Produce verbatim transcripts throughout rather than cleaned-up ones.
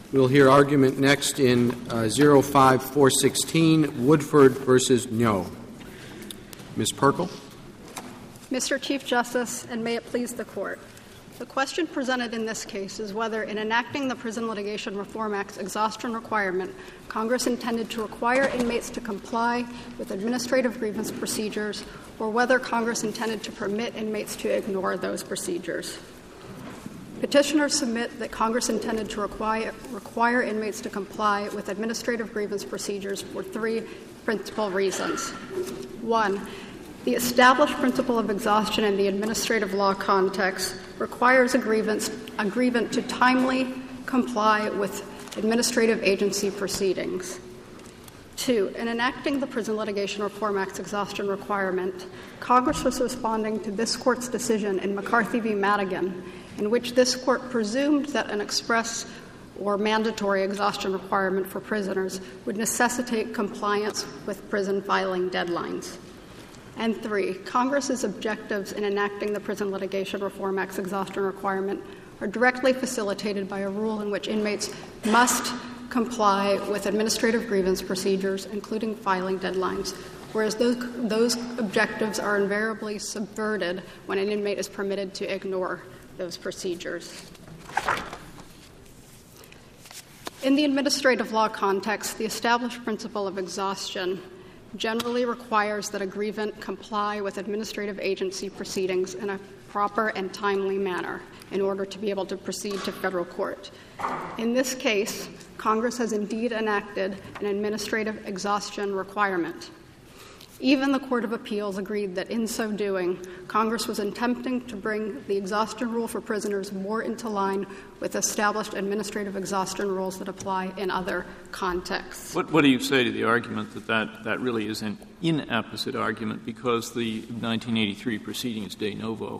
We'll hear argument next in uh, zero five four sixteen, Woodford versus No. Miz Perkle. Mister Chief Justice, and may it please the Court, the question presented in this case is whether, in enacting the Prison Litigation Reform Act's exhaustion requirement, Congress intended to require inmates to comply with administrative grievance procedures, or whether Congress intended to permit inmates to ignore those procedures. Petitioners submit that Congress intended to require, require inmates to comply with administrative grievance procedures for three principal reasons. One, the established principle of exhaustion in the administrative law context requires a grievance, a grievant to timely comply with administrative agency proceedings. Two, in enacting the Prison Litigation Reform Act's exhaustion requirement, Congress was responding to this Court's decision in McCarthy v. Madigan, in which this Court presumed that an express or mandatory exhaustion requirement for prisoners would necessitate compliance with prison filing deadlines. And three, Congress's objectives in enacting the Prison Litigation Reform Act's exhaustion requirement are directly facilitated by a rule in which inmates must comply with administrative grievance procedures, including filing deadlines, whereas those, those objectives are invariably subverted when an inmate is permitted to ignore those procedures. In the administrative law context, the established principle of exhaustion generally requires that a grievant comply with administrative agency proceedings in a proper and timely manner in order to be able to proceed to federal court. In this case, Congress has indeed enacted an administrative exhaustion requirement. Even the Court of Appeals agreed that in so doing, Congress was attempting to bring the exhaustion rule for prisoners more into line with established administrative exhaustion rules that apply in other contexts. What, what do you say to the argument that, that that really is an inapposite argument because the nineteen eighty-three proceeding is de novo?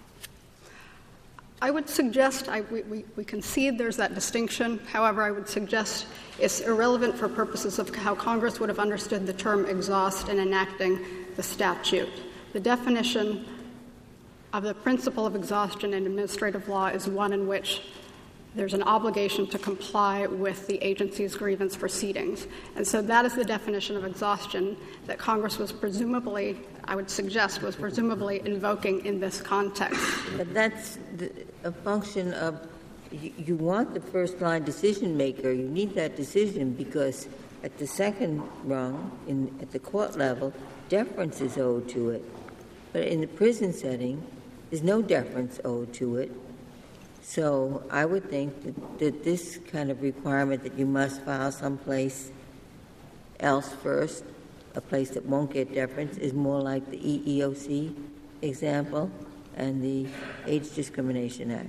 I would suggest, I, we, we, we concede there's that distinction. However, I would suggest it's irrelevant for purposes of how Congress would have understood the term exhaust in enacting the statute. The definition of the principle of exhaustion in administrative law is one in which there's an obligation to comply with the agency's grievance proceedings. And so that is the definition of exhaustion that Congress was presumably, I would suggest, was presumably invoking in this context. But that's the, a function of you, you want the first-line decision-maker. You need that decision because at the second rung, in, at the court level, deference is owed to it. But in the prison setting, there's no deference owed to it. So I would think that, that this kind of requirement that you must file someplace else first, a place that won't get deference, is more like the E E O C example and the Age Discrimination Act.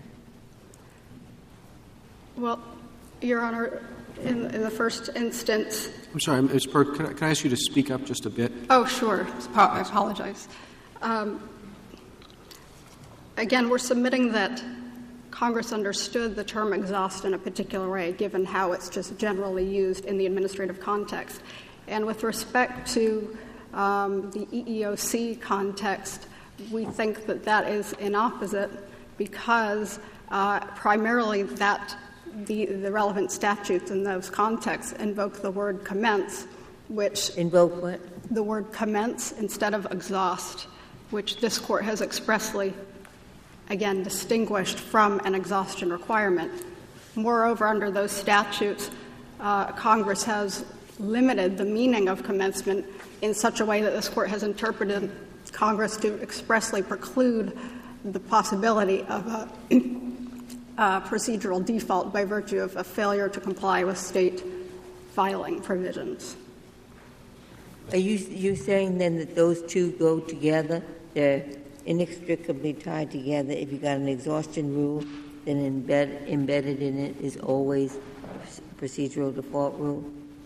Well, Your Honor, in, in the first instance... I'm sorry, Miz Perk, can I, can I ask you to speak up just a bit? Oh, sure. I apologize. Um, again, we're submitting that Congress understood the term exhaust in a particular way, given how it's just generally used in the administrative context. And with respect to um, the E E O C context, we think that that is inopposite because uh, primarily that the, the relevant statutes in those contexts invoke the word commence, which invoke what? The word commence instead of exhaust, which this Court has expressly again, distinguished from an exhaustion requirement. Moreover, under those statutes, uh, Congress has limited the meaning of commencement in such a way that this Court has interpreted Congress to expressly preclude the possibility of a, a procedural default by virtue of a failure to comply with state filing provisions. Are you, you saying then that those two go together? They're inextricably tied together. If you've got an exhaustion rule, then embed, embedded in it is always a procedural default rule?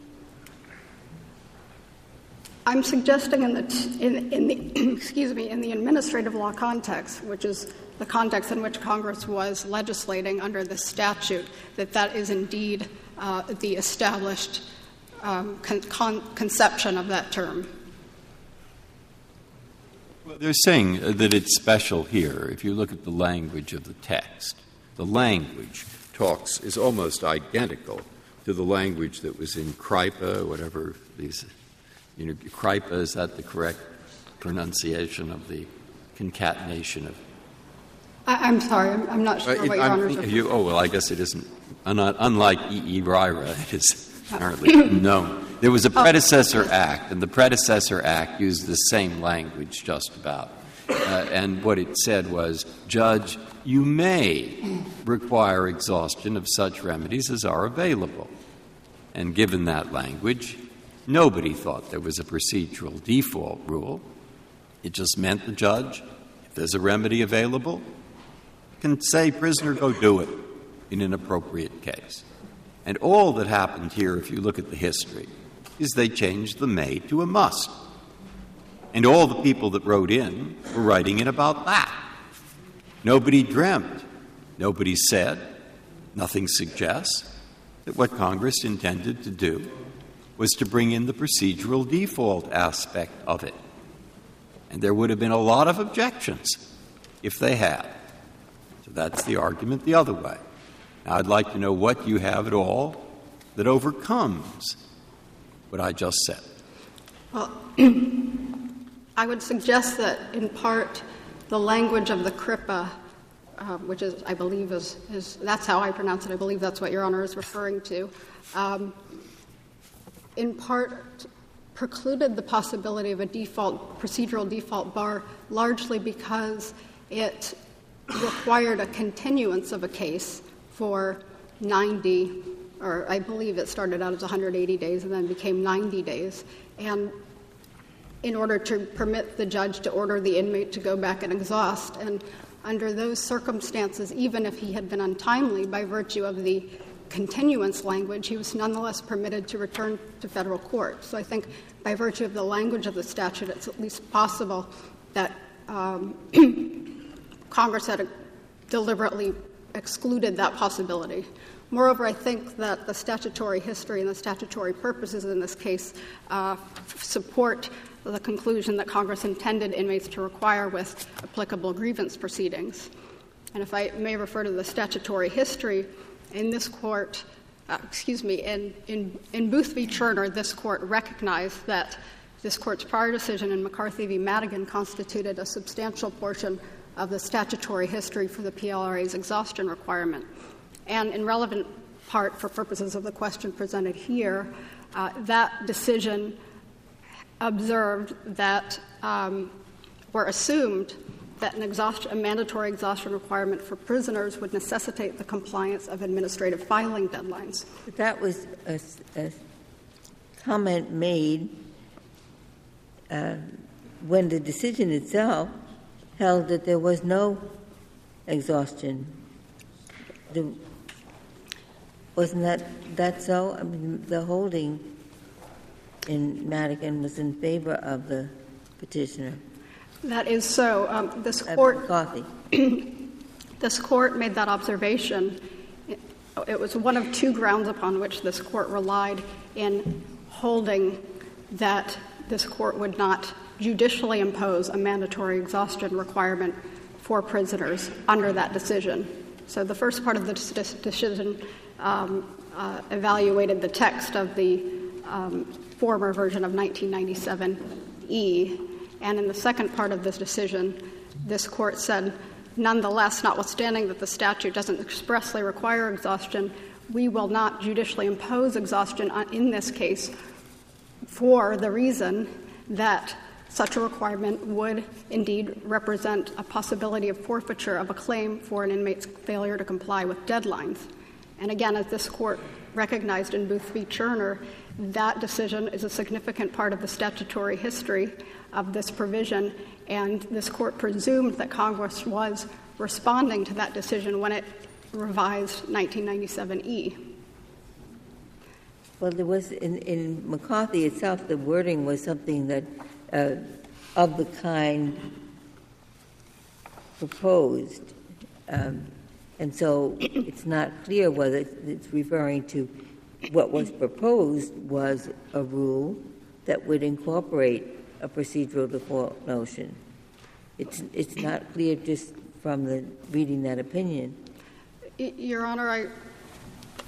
I'm suggesting in the, t- in, in the excuse me, in the administrative law context, which is the context in which Congress was legislating under the statute, that that is indeed uh, the established um, con- con- conception of that term. Well, they're saying that it's special here. If you look at the language of the text, the language talks is almost identical to the language that was in CRIPA, whatever these, you know, CRIPA, is that the correct pronunciation of the concatenation of? I, I'm sorry, I'm, I'm not sure uh, it, what Your I'm, Honor's referring you, Oh, well, I guess it isn't. Un- unlike E E. Ryra, it is apparently known. There was a predecessor oh. act, and the predecessor act used the same language just about. Uh, and what it said was, Judge, you may require exhaustion of such remedies as are available. And given that language, nobody thought there was a procedural default rule. It just meant the judge, if there's a remedy available, can say, prisoner, go do it in an appropriate case. And all that happened here, if you look at the history, is they changed the may to a must. And all the people that wrote in were writing in about that. Nobody dreamt, nobody said, nothing suggests that what Congress intended to do was to bring in the procedural default aspect of it. And there would have been a lot of objections if they had. So that's the argument the other way. Now, I'd like to know what you have at all that overcomes what I just said. Well, I would suggest that, in part, the language of the CRIPA, uh, which is, I believe, is, is that's how I pronounce it. I believe that's what Your Honor is referring to. Um, in part, precluded the possibility of a default procedural default bar, largely because it required a continuance of a case for ninety, or I believe it started out as one hundred eighty days and then became ninety days. And in order to permit the judge to order the inmate to go back and exhaust. And under those circumstances, even if he had been untimely by virtue of the continuance language, he was nonetheless permitted to return to federal court. So I think by virtue of the language of the statute, it's at least possible that um, Congress had deliberately excluded that possibility. Moreover, I think that the statutory history and the statutory purposes in this case uh, f- support the conclusion that Congress intended inmates to require with applicable grievance proceedings. And if I may refer to the statutory history, in this court, uh, excuse me, in, in, in Booth v. Cherner, this court recognized that this court's prior decision in McCarthy v. Madigan constituted a substantial portion of the statutory history for the P L R A's exhaustion requirement. And in relevant part, for purposes of the question presented here, uh, that decision observed that um, or assumed that an exhaustion, a mandatory exhaustion requirement for prisoners would necessitate the compliance of administrative filing deadlines. But that was a, a comment made uh, when the decision itself held that there was no exhaustion. The, wasn't that that so? I mean, the holding in Madigan was in favor of the petitioner. That is so. Um, this court, McCarthy. this court made that observation. It, it was one of two grounds upon which this court relied in holding that this court would not judicially impose a mandatory exhaustion requirement for prisoners under that decision. So the first part of the decision um, uh, evaluated the text of the um, former version of nineteen ninety-seven E, and in the second part of this decision, this court said, nonetheless, notwithstanding that the statute doesn't expressly require exhaustion, we will not judicially impose exhaustion in this case for the reason that such a requirement would indeed represent a possibility of forfeiture of a claim for an inmate's failure to comply with deadlines. And again, as this court recognized in Booth v. Cherner, that decision is a significant part of the statutory history of this provision, and this court presumed that Congress was responding to that decision when it revised nineteen ninety-seven E. Well, there was in, in McCarthy itself, the wording was something that uh, of the kind proposed, um, and so it's not clear whether it's referring to what was proposed was a rule that would incorporate a procedural default notion. It's it's not clear just from the reading that opinion. Your Honor, I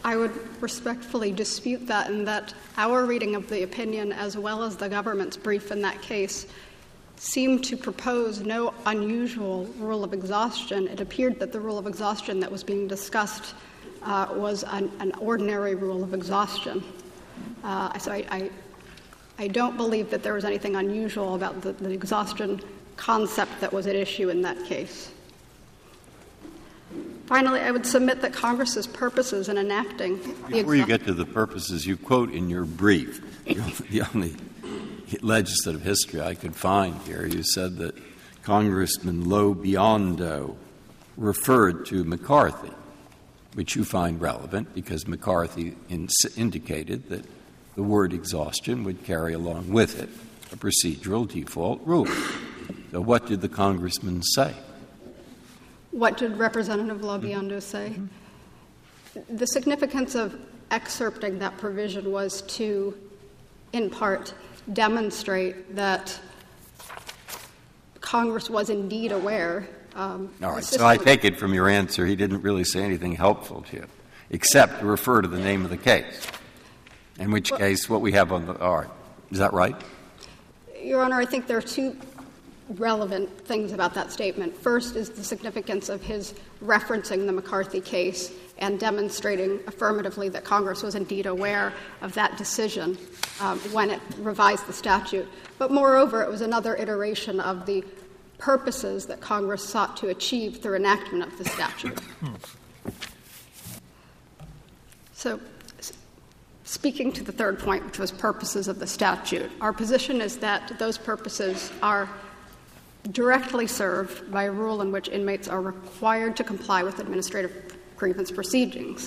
I would respectfully dispute that, in that our reading of the opinion, as well as the government's brief in that case, seemed to propose no unusual rule of exhaustion. It appeared that the rule of exhaustion that was being discussed uh, was an, an ordinary rule of exhaustion. Uh, so I, I, I don't believe that there was anything unusual about the, the exhaustion concept that was at issue in that case. Finally, I would submit that Congress's purposes in enacting the Before you get to the purposes, you quote in your brief, the only legislative history I could find here, you said that Congressman Lo Biondo referred to McCarthy, which you find relevant because McCarthy in- indicated that the word exhaustion would carry along with it a procedural default rule. So what did the congressman say? What did Representative Lo Biondo say? Mm-hmm. The significance of excerpting that provision was to, in part, demonstrate that Congress was indeed aware. Um, All right. So I take it from your answer he didn't really say anything helpful to you, except to refer to the name of the case, in which well, case what we have on the – all right. Is that right? Your Honor, I think there are two relevant things about that statement. First is the significance of his referencing the McCarthy case and demonstrating affirmatively that Congress was indeed aware of that decision um, when it revised the statute. But moreover, it was another iteration of the purposes that Congress sought to achieve through enactment of the statute. So, speaking to the third point, which was purposes of the statute, our position is that those purposes are directly served by a rule in which inmates are required to comply with administrative grievance proceedings.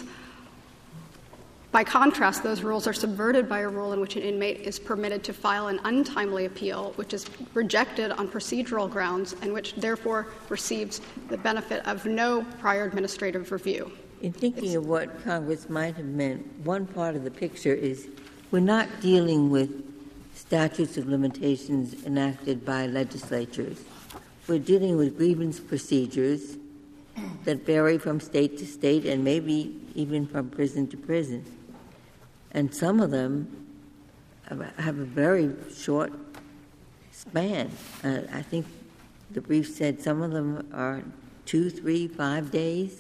By contrast, those rules are subverted by a rule in which an inmate is permitted to file an untimely appeal, which is rejected on procedural grounds and which therefore receives the benefit of no prior administrative review. In thinking it's, of what Congress might have meant, one part of the picture is we're not dealing with statutes of limitations enacted by legislatures. We're dealing with grievance procedures that vary from state to state and maybe even from prison to prison. And some of them have a very short span. Uh, I think the brief said some of them are two, three, five days.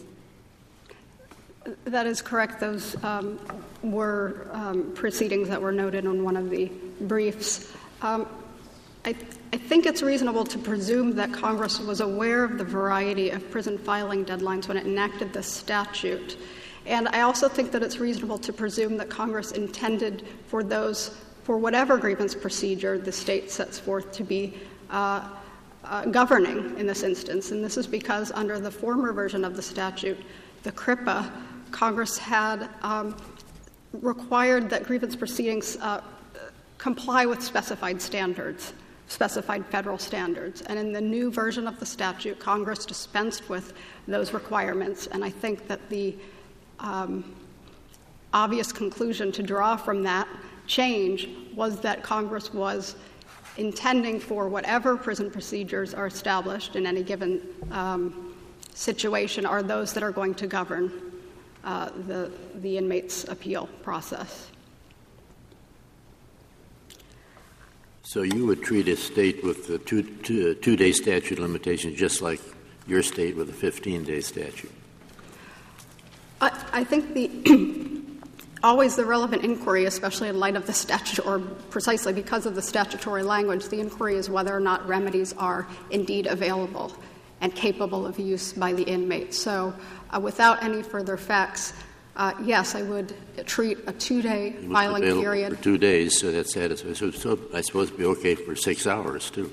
That is correct. Those um, were um, proceedings that were noted on one of the briefs. Um, I, th- I think it's reasonable to presume that Congress was aware of the variety of prison filing deadlines when it enacted the statute. And I also think that it's reasonable to presume that Congress intended for those, for whatever grievance procedure the state sets forth, to be uh, uh, governing in this instance. And this is because under the former version of the statute, the C R I P A, Congress had um, required that grievance proceedings uh, comply with specified standards, specified federal standards. And in the new version of the statute, Congress dispensed with those requirements. And I think that the um, obvious conclusion to draw from that change was that Congress was intending for whatever prison procedures are established in any given um, situation are those that are going to govern Uh, the, the inmate's appeal process. So you would treat a state with the two, two, uh, two-day statute limitations just like your state with a fifteen-day statute? I, I think the always the relevant inquiry, especially in light of the statute, or precisely because of the statutory language, the inquiry is whether or not remedies are indeed available and capable of use by the inmate. So uh, without any further facts, uh, yes, I would treat a two-day filing period. For two days, so that's satisfying. So, so I suppose it'd be okay for six hours, too.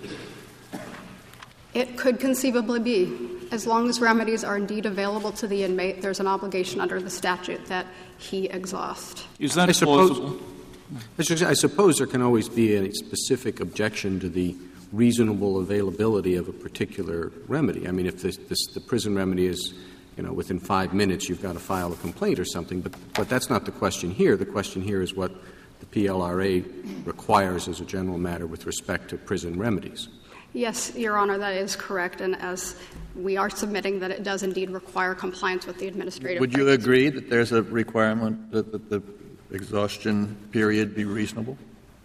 It could conceivably be. As long as remedies are indeed available to the inmate, there's an obligation under the statute that he exhaust. Is that I suppose, plausible? I suppose there can always be a specific objection to the reasonable availability of a particular remedy. I mean, if this, this, the prison remedy is, you know, within five minutes you've got to file a complaint or something, but, but that's not the question here. The question here is what the P L R A requires as a general matter with respect to prison remedies. Yes, Your Honor, that is correct. And as we are submitting that it does indeed require compliance with the administrative. Would you agree that there's a requirement that, that the exhaustion period be reasonable?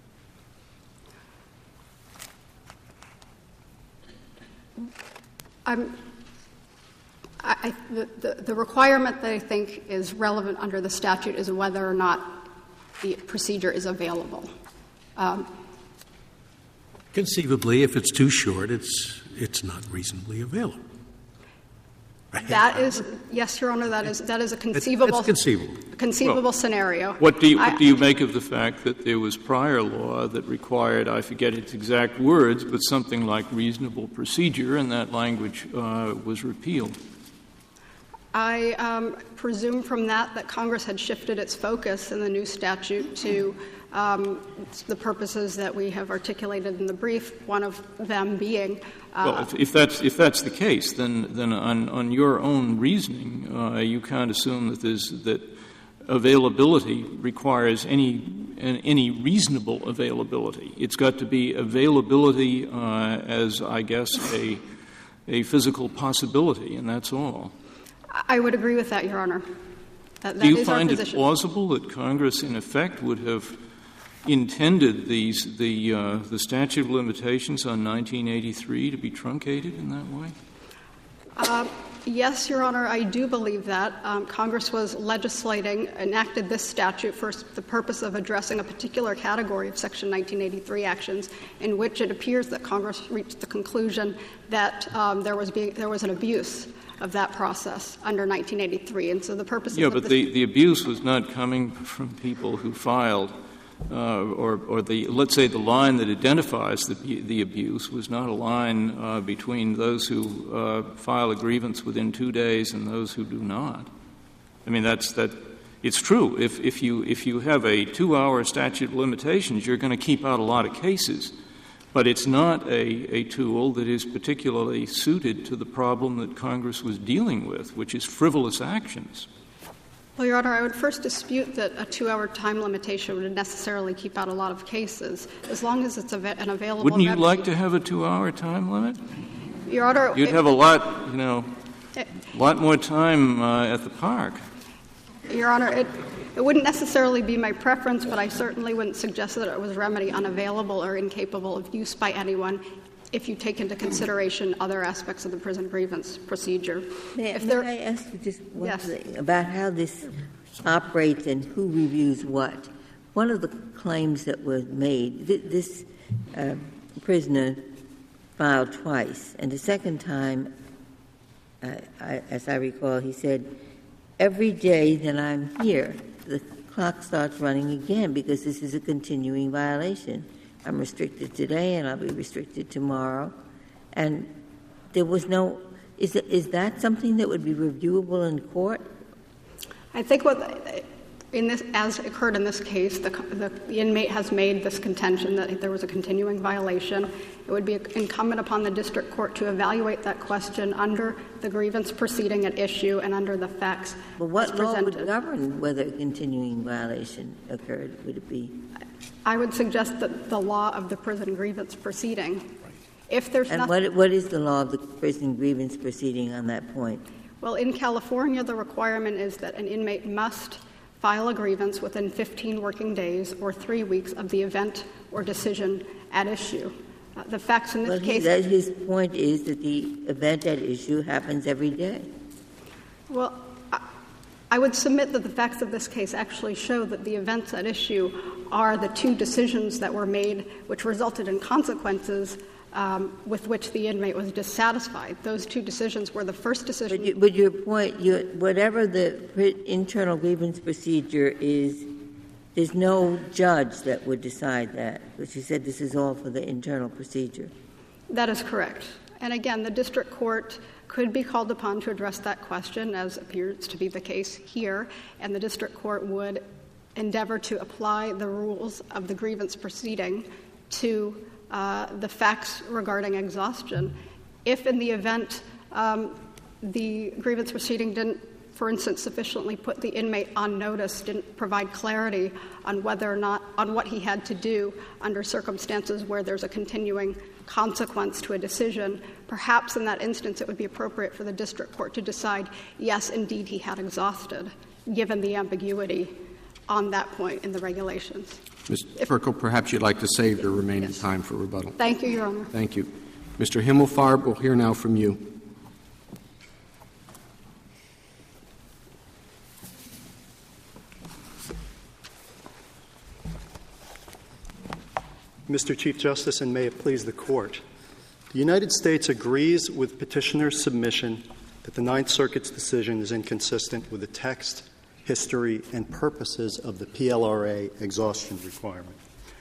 I'm, I, I, the, the, the requirement that I think is relevant under the statute is whether or not the procedure is available. Um, Conceivably, if it's too short, it's it's not reasonably available. That is, yes, Your Honor, that is that is a conceivable, It's conceivable. conceivable well, scenario. What do you, I, what do you make of the fact that there was prior law that required, I forget its exact words, but something like reasonable procedure, and that language uh, was repealed? I um, presume from that that Congress had shifted its focus in the new statute to um, the purposes that we have articulated in the brief, one of them being uh, well, if, if that's if that's the case, then then on, on your own reasoning, uh, you can't assume that there's that availability requires any any reasonable availability. It's got to be availability uh, as, I guess, a a physical possibility, and that's all. I would agree with that, Your Honor. That, that Do you is find our it position. plausible that Congress, in effect, would have intended these the uh, the statute of limitations on nineteen eighty-three to be truncated in that way? Uh, yes, Your Honor, I do believe that. Um, Congress was legislating, enacted this statute for the purpose of addressing a particular category of Section nineteen eighty-three actions in which it appears that Congress reached the conclusion that um, there was being, there was an abuse of that process under nineteen eighty-three. And so the purpose yeah, of but this the, the abuse was not coming from people who filed uh, or, or the, let's say the line that identifies the, the abuse was not a line uh, between those who uh, file a grievance within two days and those who do not. I mean, that's, that, it's true. If, if you, if you have a two-hour statute of limitations, you're going to keep out a lot of cases. But it's not a, a tool that is particularly suited to the problem that Congress was dealing with, which is frivolous actions. Well, Your Honor, I would first dispute that a two-hour time limitation would necessarily keep out a lot of cases, as long as it's av- an available Wouldn't you remedy. like to have a two-hour time limit? Your Honor, You'd it, have a lot, you know, it, a lot more time uh, at the park. Your Honor, it, it wouldn't necessarily be my preference, but I certainly wouldn't suggest that it was a remedy unavailable or incapable of use by anyone if you take into consideration other aspects of the prison grievance procedure. May, if may there, I ask you just one Yes. thing about how this operates and who reviews what? One of the claims that was made, th- this uh, prisoner filed twice, and the second time, uh, I, as I recall, he said, every day that I'm here, the clock starts running again because this is a continuing violation. I'm restricted today and I'll be restricted tomorrow. And there was no — is is that something that would be reviewable in court? I think what in this, as occurred in this case, the, the, the inmate has made this contention that there was a continuing violation. It would be incumbent upon the district court to evaluate that question under the grievance proceeding at issue and under the facts But what as law presented. would govern whether a continuing violation occurred? Would it be? I would suggest that the law of the prison grievance proceeding. If there's And nothing, what what is the law of the prison grievance proceeding on that point? well, in California, the requirement is that an inmate must file a grievance within fifteen working days or three weeks of the event or decision at issue. Uh, the facts in this Well, case. that his point is that the event at issue happens every day. Well, I, I would submit that the facts of this case actually show that the events at issue are the two decisions that were made, which resulted in consequences um, with which the inmate was dissatisfied. Those two decisions were the first decision. But, you, but your point, your, whatever the internal grievance procedure is, there's no judge that would decide that. But you said this is all for the internal procedure. That is correct. And again, the district court could be called upon to address that question, as appears to be the case here, and the district court would endeavor to apply the rules of the grievance proceeding to uh, the facts regarding exhaustion. If in the event um, the grievance proceeding didn't, for instance, sufficiently put the inmate on notice, didn't provide clarity on whether or not, on what he had to do under circumstances where there's a continuing consequence to a decision, perhaps in that instance it would be appropriate for the district court to decide, yes, indeed, he had exhausted, given the ambiguity on that point in the regulations. Miz Perkle, perhaps you'd like to save your remaining yes. time for rebuttal. Thank you, Your Honor. Thank you. Mister Himmelfarb, we'll hear now from you. Mister Chief Justice, and may it please the Court, the United States agrees with petitioner's submission that the Ninth Circuit's decision is inconsistent with the text, history, and purposes of the P L R A exhaustion requirement.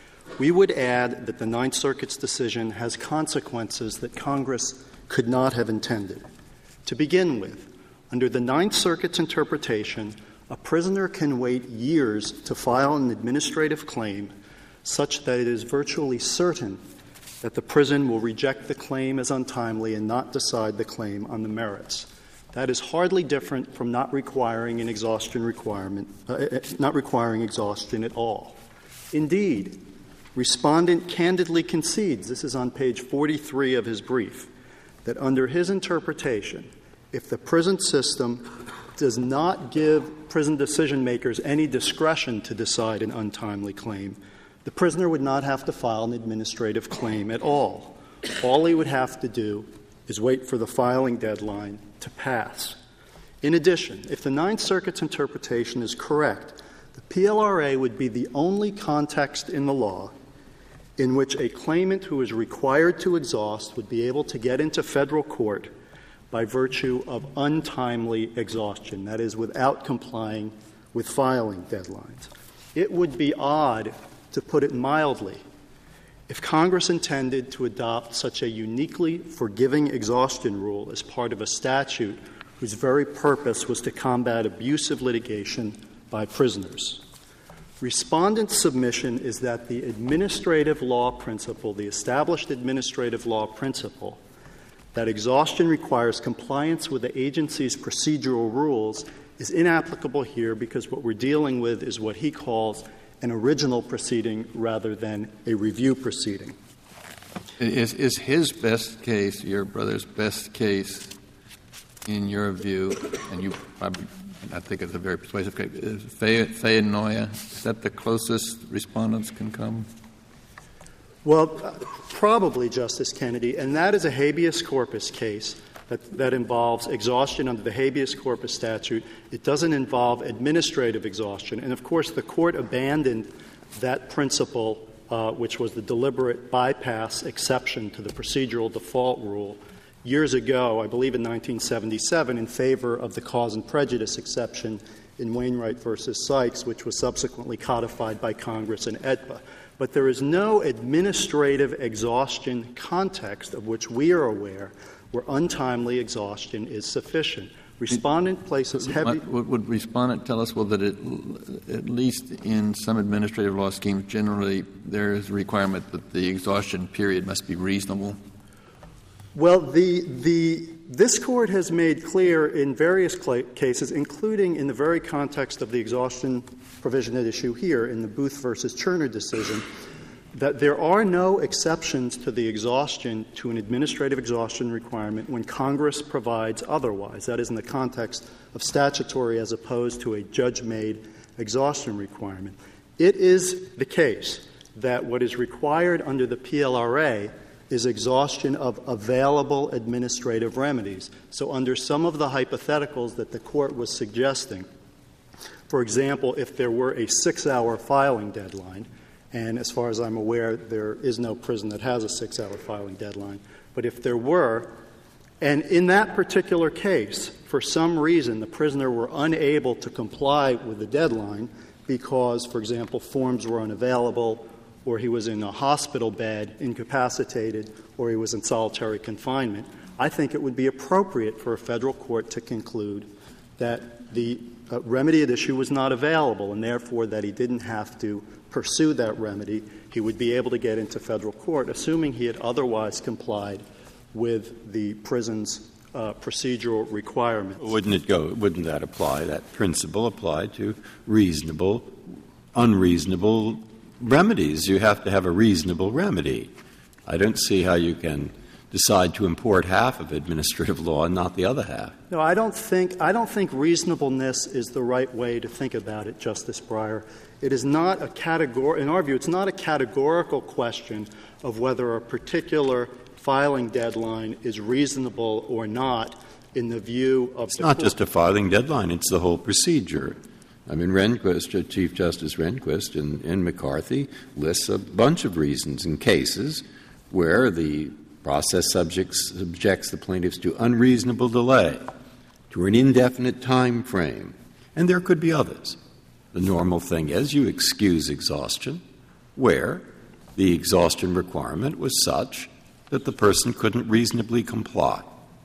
We would add that the Ninth Circuit's decision has consequences that Congress could not have intended. To begin with, under the Ninth Circuit's interpretation, a prisoner can wait years to file an administrative claim such that it is virtually certain that the prison will reject the claim as untimely and not decide the claim on the merits. That is hardly different from not requiring an exhaustion requirement, uh, not requiring exhaustion at all. Indeed, Respondent candidly concedes, this is on page forty-three of his brief, that under his interpretation, if the prison system does not give prison decision-makers any discretion to decide an untimely claim, the prisoner would not have to file an administrative claim at all. All he would have to do is wait for the filing deadline to pass. In addition, if the Ninth Circuit's interpretation is correct, the P L R A would be the only context in the law in which a claimant who is required to exhaust would be able to get into federal court by virtue of untimely exhaustion, that is, without complying with filing deadlines. It would be odd, to put it mildly, if Congress intended to adopt such a uniquely forgiving exhaustion rule as part of a statute whose very purpose was to combat abusive litigation by prisoners. Respondent's submission is that the administrative law principle, the established administrative law principle, that exhaustion requires compliance with the agency's procedural rules is inapplicable here because what we're dealing with is what he calls an original proceeding rather than a review proceeding. Is, is his best case, your brother's best case, in your view, and you probably, I think it's a very persuasive case, is Feyenoya? Is that the closest respondents can come? Well, uh, probably, Justice Kennedy, and that is a habeas corpus case that, that involves exhaustion under the habeas corpus statute. It doesn't involve administrative exhaustion. And, of course, the Court abandoned that principle, uh, which was the deliberate bypass exception to the procedural default rule, years ago, I believe in nineteen seventy-seven, in favor of the cause and prejudice exception in Wainwright versus Sykes, which was subsequently codified by Congress in E D P A. But there is no administrative exhaustion context of which we are aware where untimely exhaustion is sufficient. Respondent places heavy... Would, would Respondent tell us, well, that it, at least in some administrative law schemes, generally there is a requirement that the exhaustion period must be reasonable? Well, the, the, this Court has made clear in various cl- cases, including in the very context of the exhaustion provision at issue here in the Booth versus Turner decision, that there are no exceptions to the exhaustion to an administrative exhaustion requirement when Congress provides otherwise. That is in the context of statutory as opposed to a judge-made exhaustion requirement. It is the case that what is required under the P L R A is exhaustion of available administrative remedies. So under some of the hypotheticals that the Court was suggesting, for example, if there were a six-hour filing deadline, and as far as I'm aware, there is no prison that has a six-hour filing deadline, but if there were, and in that particular case, for some reason, the prisoner were unable to comply with the deadline because, for example, forms were unavailable, or he was in a hospital bed, incapacitated, or he was in solitary confinement, I think it would be appropriate for a federal court to conclude that the uh, remedy at issue was not available, and therefore that he didn't have to pursue that remedy. He would be able to get into federal court, assuming he had otherwise complied with the prison's uh, procedural requirements. Wouldn't it go? Wouldn't that apply? That principle apply to reasonable, unreasonable remedies? You have to have a reasonable remedy. I don't see how you can decide to import half of administrative law and not the other half. No, I don't think I don't think reasonableness is the right way to think about it, Justice Breyer. It is not a categor- in our view, it's not a categorical question of whether a particular filing deadline is reasonable or not in the view of it's the not court. Just a filing deadline, it's the whole procedure. I mean, Rehnquist, Chief Justice Rehnquist in, in McCarthy lists a bunch of reasons in cases where the process subjects, subjects the plaintiffs to unreasonable delay, to an indefinite time frame, and there could be others. The normal thing is you excuse exhaustion where the exhaustion requirement was such that the person couldn't reasonably comply.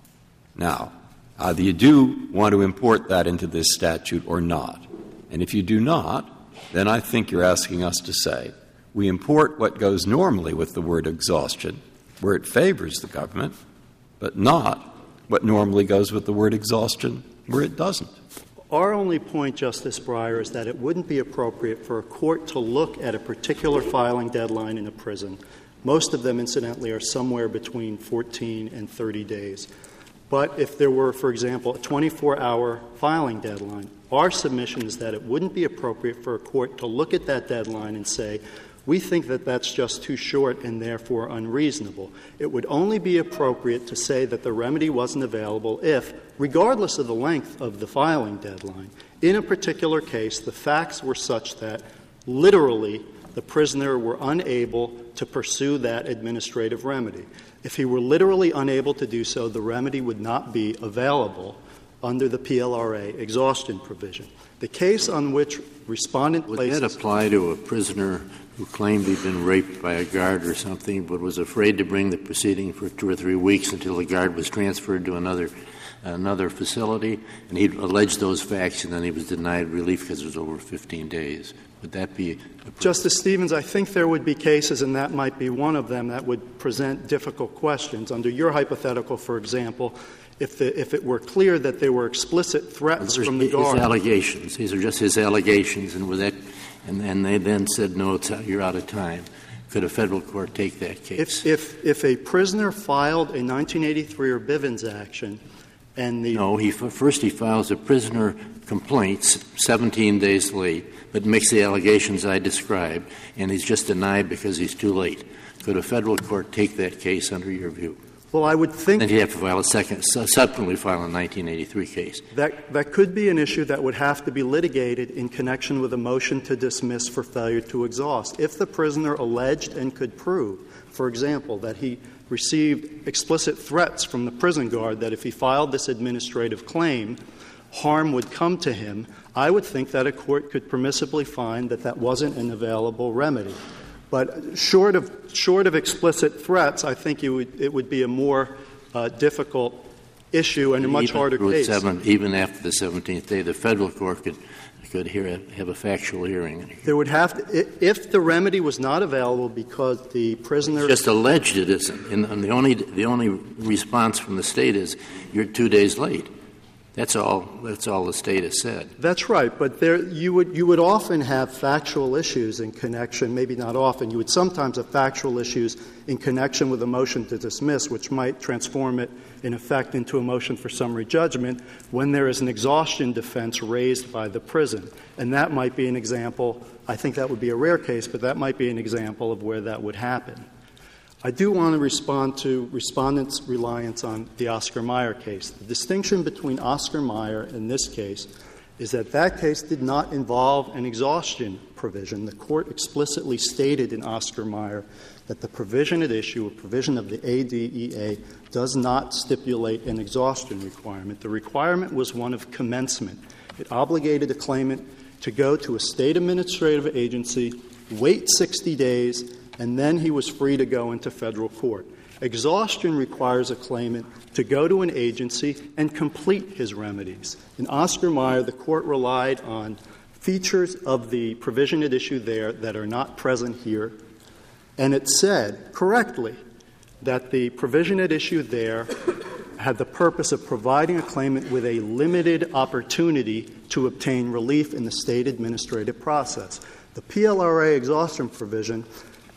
Now, either you do want to import that into this statute or not. And if you do not, then I think you're asking us to say we import what goes normally with the word exhaustion, where it favors the government, but not what normally goes with the word exhaustion, where it doesn't. Our only point, Justice Breyer, is that it wouldn't be appropriate for a court to look at a particular filing deadline in a prison. Most of them, incidentally, are somewhere between fourteen and thirty days. But if there were, for example, a twenty-four hour filing deadline, our submission is that it wouldn't be appropriate for a court to look at that deadline and say, we think that that's just too short and therefore unreasonable. It would only be appropriate to say that the remedy wasn't available if, regardless of the length of the filing deadline, in a particular case, the facts were such that literally the prisoner were unable to pursue that administrative remedy. If he were literally unable to do so, the remedy would not be available under the P L R A exhaustion provision. The case on which respondent Would places... that apply to a prisoner who claimed he'd been raped by a guard or something, but was afraid to bring the proceeding for two or three weeks until the guard was transferred to another another facility, and he'd alleged those facts, and then he was denied relief because it was over fifteen days? Would that be... Justice Stevens, I think there would be cases, and that might be one of them, that would present difficult questions. Under your hypothetical, for example, if, the, if it were clear that there were explicit threats well, from the his guard... His allegations. These are just his allegations, and with that, and then they then said, no, it's, you're out of time. Could a federal court take that case? If, if, if a prisoner filed a nineteen eighty-three or Bivens action, and the... No, he, first he files a prisoner complaint seventeen days late, but makes the allegations I described, and he's just denied because he's too late. Could a federal court take that case under your view? Well, I would think... Then he'd have to file a second, subsequently file a nineteen eighty-three case. That, that could be an issue that would have to be litigated in connection with a motion to dismiss for failure to exhaust. If the prisoner alleged and could prove, for example, that he received explicit threats from the prison guard that if he filed this administrative claim, harm would come to him, I would think that a court could permissibly find that that wasn't an available remedy. But short of short of explicit threats, I think it would it would be a more uh, difficult issue and a much even harder case. Seven, even after the seventeenth day, the federal court could could hear a, have a factual hearing. There would have to, if the remedy was not available because the prisoner it's just alleged it isn't, and the only the only response from the state is you're two days late. That's all. That's all the state has said. That's right, but there you would you would often have factual issues in connection. Maybe not often. You would sometimes have factual issues in connection with a motion to dismiss, which might transform it in effect into a motion for summary judgment when there is an exhaustion defense raised by the prison, and that might be an example. I think that would be a rare case, but that might be an example of where that would happen. I do want to respond to respondents' reliance on the Oscar Mayer case. The distinction between Oscar Mayer and this case is that that case did not involve an exhaustion provision. The Court explicitly stated in Oscar Mayer that the provision at issue, a provision of the A D E A, does not stipulate an exhaustion requirement. The requirement was one of commencement. It obligated a claimant to go to a state administrative agency, wait sixty days, and then he was free to go into federal court. Exhaustion requires a claimant to go to an agency and complete his remedies. In Oscar Mayer, the Court relied on features of the provision at issue there that are not present here, and it said correctly that the provision at issue there had the purpose of providing a claimant with a limited opportunity to obtain relief in the state administrative process. The P L R A exhaustion provision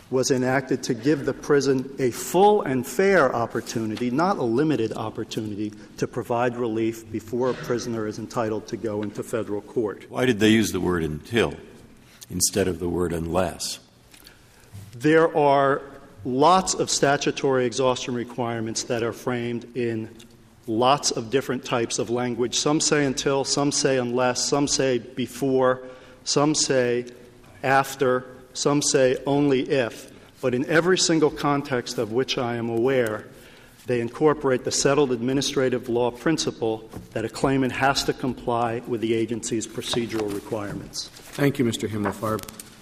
was enacted to give the prison a full and fair opportunity, not a limited opportunity, to provide relief before a prisoner is entitled to go into federal court. Why did they use the word until instead of the word unless? There are lots of statutory exhaustion requirements that are framed in lots of different types of language. Some say until, some say unless, some say before, some say after, some say only if. But in every single context of which I am aware, they incorporate the settled administrative law principle that a claimant has to comply with the agency's procedural requirements. Thank you, Mister Himmelfarb.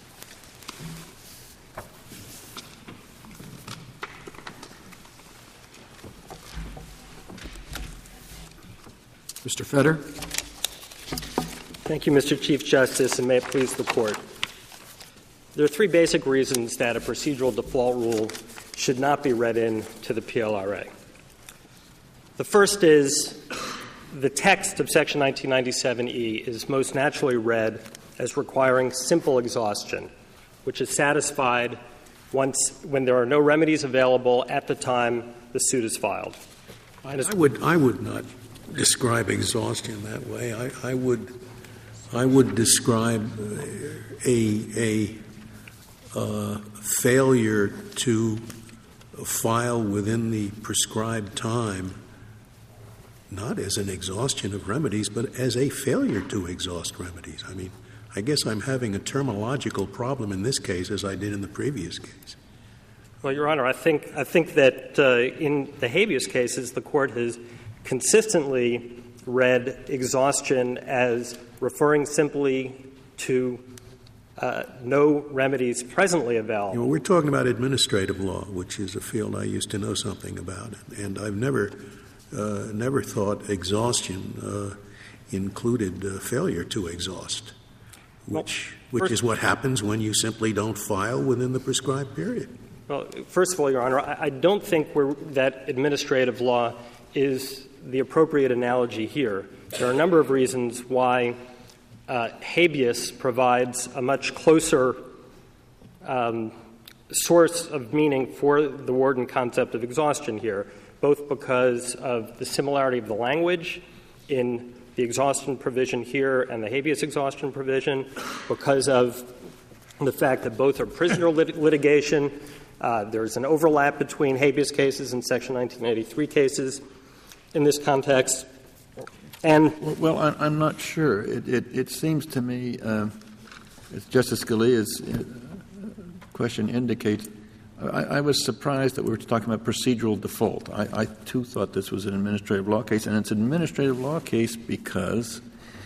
Mister Fetter. Thank you, Mister Chief Justice, and may it please the Court. There are three basic reasons that a procedural default rule should not be read in to the P L R A. The first is the text of Section nineteen ninety-seven E is most naturally read as requiring simple exhaustion, which is satisfied once when there are no remedies available at the time the suit is filed. I would I would not describe exhaustion that way. I, I would I would describe a a uh, failure to file within the prescribed time not as an exhaustion of remedies, but as a failure to exhaust remedies. I mean, I guess I'm having a terminological problem in this case as I did in the previous case. Well, Your Honor, I think I think that uh, in the habeas cases, the Court has consistently read exhaustion as referring simply to uh, no remedies presently available. You know, we're talking about administrative law, which is a field I used to know something about, and I've never uh, never thought exhaustion uh, included uh, failure to exhaust, which well, which is what happens when you simply don't file within the prescribed period. Well, first of all, Your Honor, I, I don't think we're, that administrative law is the appropriate analogy here. There are a number of reasons why uh, habeas provides a much closer um, source of meaning for the warden concept of exhaustion here, both because of the similarity of the language in the exhaustion provision here and the habeas exhaustion provision, because of the fact that both are prisoner lit- litigation. Uh, there's an overlap between habeas cases and Section nineteen eighty-three cases in this context. And well, I, I'm not sure. It, it, it seems to me, uh, as Justice Scalia's question indicates, I, I was surprised that we were talking about procedural default. I, I, too, thought this was an administrative law case, and it's an administrative law case because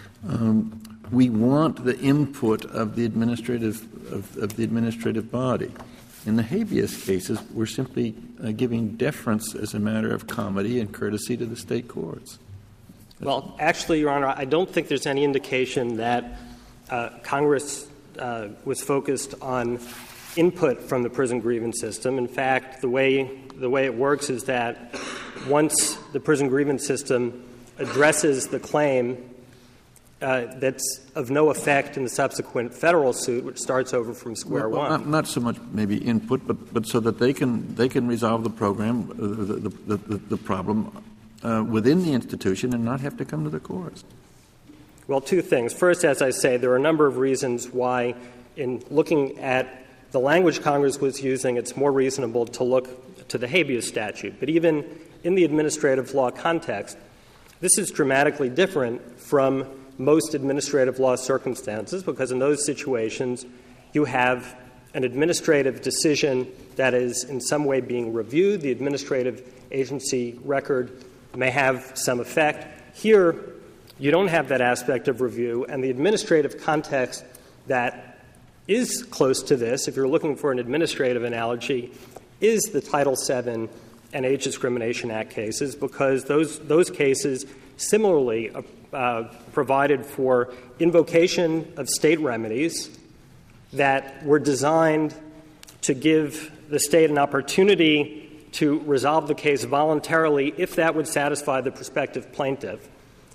um, we want the input of the administrative of, of the administrative body. In the habeas cases, we're simply uh, giving deference as a matter of comity and courtesy to the state courts. Well, actually, Your Honor, I don't think there's any indication that uh, Congress uh, was focused on input from the prison grievance system. In fact, the way the way it works is that once the prison grievance system addresses the claim uh, that's of no effect in the subsequent federal suit, which starts over from square well, one. Not, not so much maybe input, but but so that they can they can resolve the program, uh, the, the, the the problem uh, within the institution and not have to come to the courts. Well, two things. First, as I say, there are a number of reasons why, in looking at the language Congress was using, it's more reasonable to look to the habeas statute. But even in the administrative law context, this is dramatically different from most administrative law circumstances, because in those situations you have an administrative decision that is in some way being reviewed. The administrative agency record may have some effect. Here, you don't have that aspect of review, and the administrative context that is close to this, if you're looking for an administrative analogy, is the Title seven and Age Discrimination Act cases, because those those cases similarly uh, uh, provided for invocation of state remedies that were designed to give the state an opportunity to resolve the case voluntarily if that would satisfy the prospective plaintiff.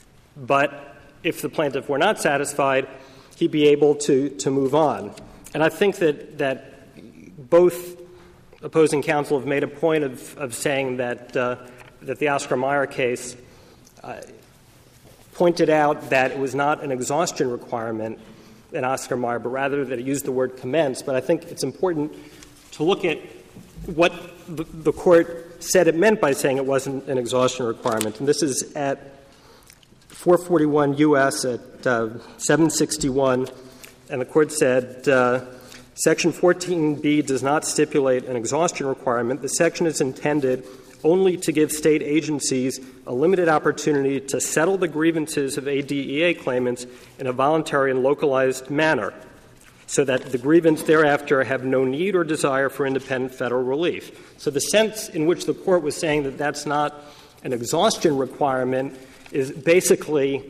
But if the plaintiff were not satisfied, he'd be able to, to move on. And I think that, that both opposing counsel have made a point of, of saying that uh, that the Oscar Mayer case uh, pointed out that it was not an exhaustion requirement in Oscar Mayer, but rather that it used the word commence. But I think it's important to look at what the, the court said it meant by saying it wasn't an exhaustion requirement. And this is at four forty-one U S at uh, seven sixty-one, and the court said, uh, Section fourteen B does not stipulate an exhaustion requirement. The section is intended only to give state agencies a limited opportunity to settle the grievances of A D E A claimants in a voluntary and localized manner, so that the grievance thereafter have no need or desire for independent federal relief. So the sense in which the court was saying that that's not an exhaustion requirement is basically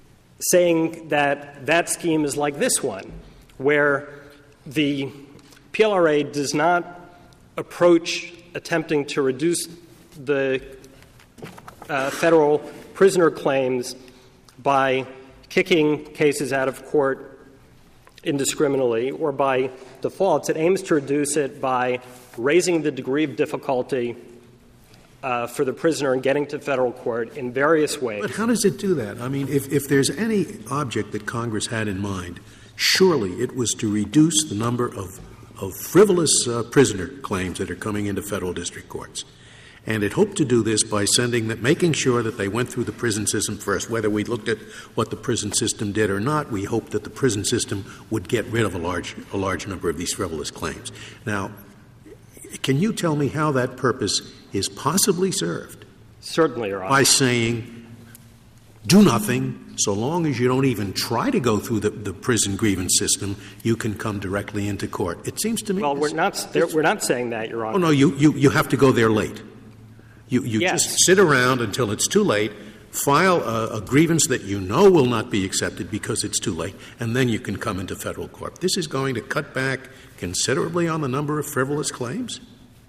saying that that scheme is like this one, where the P L R A does not approach attempting to reduce the uh, federal prisoner claims by kicking cases out of court indiscriminately or by defaults. It aims to reduce it by raising the degree of difficulty uh, for the prisoner in getting to federal court in various ways. But how does it do that? I mean, if, if there's any object that Congress had in mind, surely it was to reduce the number of, of frivolous uh, prisoner claims that are coming into federal district courts. And it hoped to do this by sending that, making sure that they went through the prison system first. Whether we looked at what the prison system did or not, we hoped that the prison system would get rid of a large, a large number of these frivolous claims. Now, can you tell me how that purpose is possibly served? Certainly, Your Honor. By saying, do nothing, so long as you don't even try to go through the, the prison grievance system, you can come directly into court. It seems to me. Well, we're not, we're not saying that, Your Honor. Oh, no, you, you, you have to go there late. You, you yes. just sit around until it's too late, file a, a grievance that you know will not be accepted because it's too late, and then you can come into federal court. This is going to cut back considerably on the number of frivolous claims?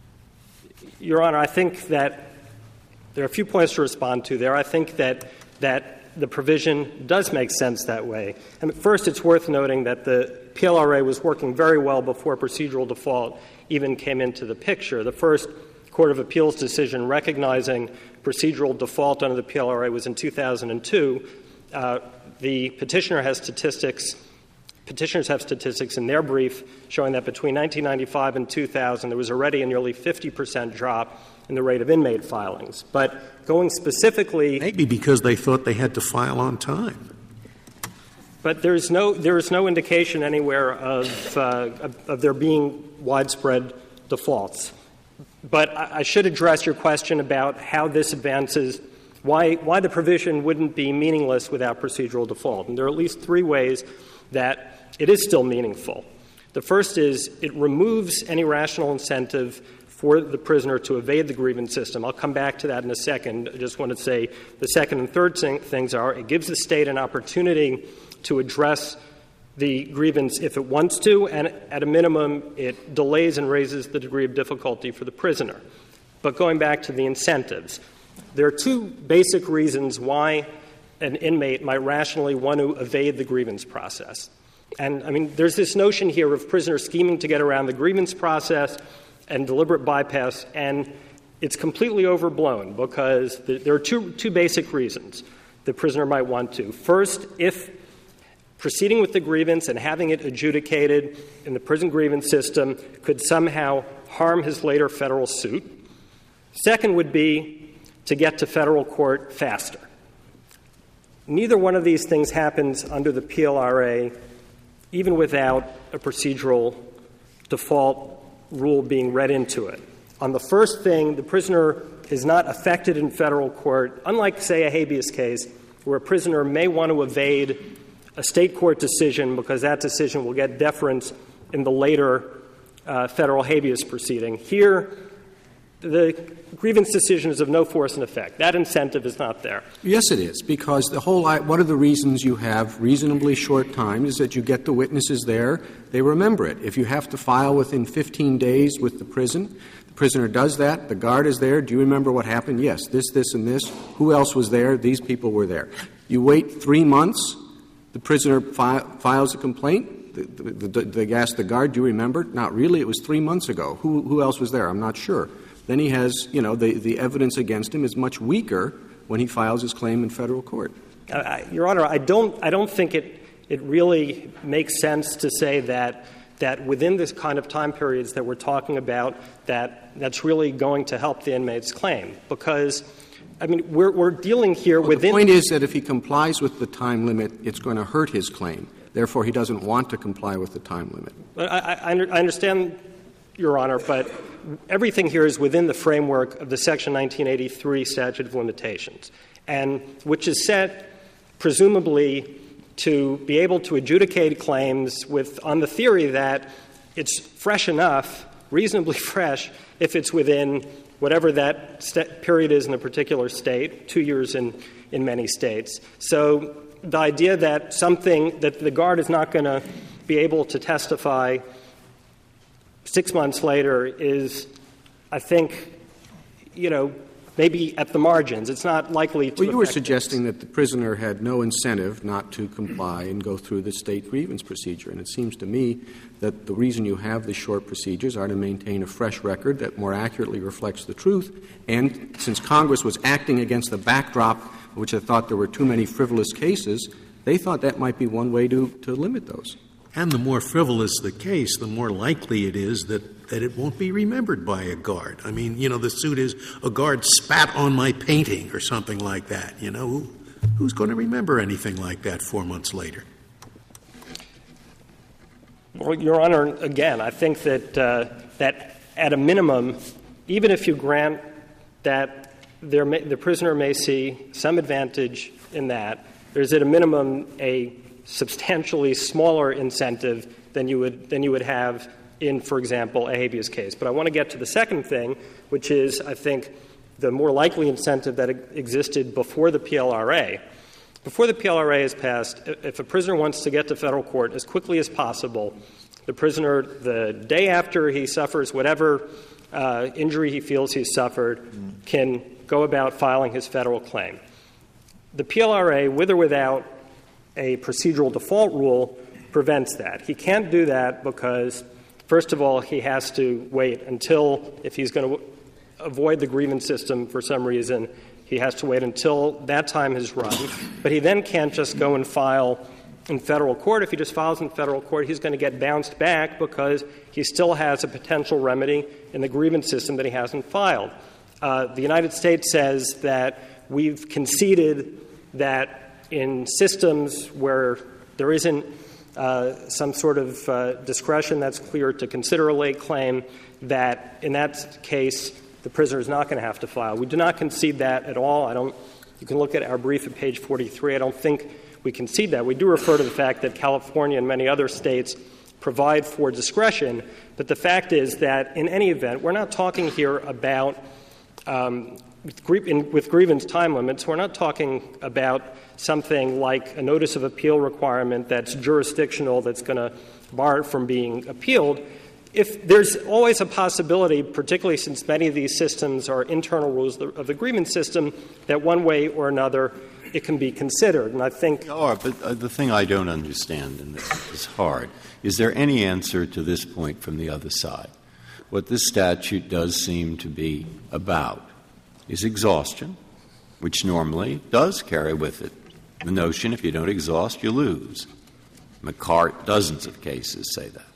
Your Honor, I think that there are a few points to respond to there. I think that that the provision does make sense that way. And first, it's worth noting that the P L R A was working very well before procedural default even came into the picture. The first Court of Appeals decision recognizing procedural default under the P L R A was in two thousand two. Uh, the petitioner has statistics, petitioners have statistics in their brief showing that between nineteen ninety-five and two thousand, there was already a nearly fifty percent drop in the rate of inmate filings. But going specifically... Maybe because they thought they had to file on time. But there is no, there is no indication anywhere of, uh, of, of there being widespread defaults. But I should address your question about how this advances, why, why the provision wouldn't be meaningless without procedural default. And there are at least three ways that it is still meaningful. The first is it removes any rational incentive for the prisoner to evade the grievance system. I'll come back to that in a second. I just want to say the second and third thing, things are it gives the state an opportunity to address the grievance if it wants to, and at a minimum, it delays and raises the degree of difficulty for the prisoner. But going back to the incentives, there are two basic reasons why an inmate might rationally want to evade the grievance process. And, I mean, there's this notion here of prisoners scheming to get around the grievance process and deliberate bypass, and it's completely overblown because the, there are two, two basic reasons the prisoner might want to. First, if proceeding with the grievance and having it adjudicated in the prison grievance system could somehow harm his later federal suit. Second would be to get to federal court faster. Neither one of these things happens under the P L R A, even without a procedural default rule being read into it. On the first thing, the prisoner is not affected in federal court, unlike, say, a habeas case, where a prisoner may want to evade a state court decision because that decision will get deference in the later uh, federal habeas proceeding. Here, the grievance decision is of no force and effect. That incentive is not there. Yes, it is, because the whole – one of the reasons you have reasonably short time is that you get the witnesses there, they remember it. If you have to file within fifteen days with the prison, the prisoner does that, the guard is there. Do you remember what happened? Yes, this, this, and this. Who else was there? These people were there. You wait three months, the prisoner fi- files a complaint, The, the, the, they asked the guard, do you remember? Not really. It was three months ago. Who, who else was there? I'm not sure. Then he has, you know, the, the evidence against him is much weaker when he files his claim in federal court. Uh, Your Honor, I don't, I don't think it, it really makes sense to say that that within this kind of time periods that we're talking about, that that's really going to help the inmate's claim. Because, I mean, we're, we're dealing here well, within... The point is that if he complies with the time limit, it's going to hurt his claim. Therefore, he doesn't want to comply with the time limit. I, I, I understand, Your Honor, but everything here is within the framework of the Section nineteen eighty-three statute of limitations, and which is set presumably to be able to adjudicate claims with on the theory that it's fresh enough, reasonably fresh, if it's within whatever that st- period is in a particular state, two years in, in many states. So the idea that something that the guard is not going to be able to testify six months later is, I think, you know, maybe at the margins. It's not likely to. Well, you were affect suggesting this. that the prisoner had no incentive not to comply and go through the state grievance procedure. And it seems to me that the reason you have the short procedures are to maintain a fresh record that more accurately reflects the truth. And since Congress was acting against the backdrop, which I thought there were too many frivolous cases, they thought that might be one way to, to limit those. And the more frivolous the case, the more likely it is that, that it won't be remembered by a guard. I mean, you know, the suit is a guard spat on my painting or something like that. You know, Who, who's going to remember anything like that four months later? Well, Your Honor, again, I think that uh, that at a minimum, even if you grant that there may, the prisoner may see some advantage in that, there's at a minimum a substantially smaller incentive than you would than you would have in, for example, a habeas case. But I want to get to the second thing, which is, I think, the more likely incentive that existed before the P L R A. Before the P L R A is passed, if a prisoner wants to get to federal court as quickly as possible, the prisoner, the day after he suffers whatever uh, injury he feels he's suffered, can go about filing his federal claim. The P L R A, with or without a procedural default rule, prevents that. He can't do that because, first of all, he has to wait until, if he's going to avoid the grievance system for some reason, he has to wait until that time has run. But he then can't just go and file in federal court. If he just files in federal court, he's going to get bounced back because he still has a potential remedy in the grievance system that he hasn't filed. Uh, the United States says that we've conceded that in systems where there isn't uh, some sort of uh, discretion that's clear to consider a late claim, that in that case the prisoner is not going to have to file. We do not concede that at all. I don't. You can look at our brief at page forty-three. I don't think we concede that. We do refer to the fact that California and many other states provide for discretion, but the fact is that in any event, we're not talking here about um, with, gr- in, with grievance time limits. We're not talking about something like a notice of appeal requirement that's jurisdictional, that's going to bar it from being appealed. If there's always a possibility, particularly since many of these systems are internal rules of the grievance system, that one way or another it can be considered. And I think — Oh, but uh, the thing I don't understand, and this is hard, is there any answer to this point from the other side? What this statute does seem to be about is exhaustion, which normally does carry with it the notion if you don't exhaust, you lose. McCart, dozens of cases say that.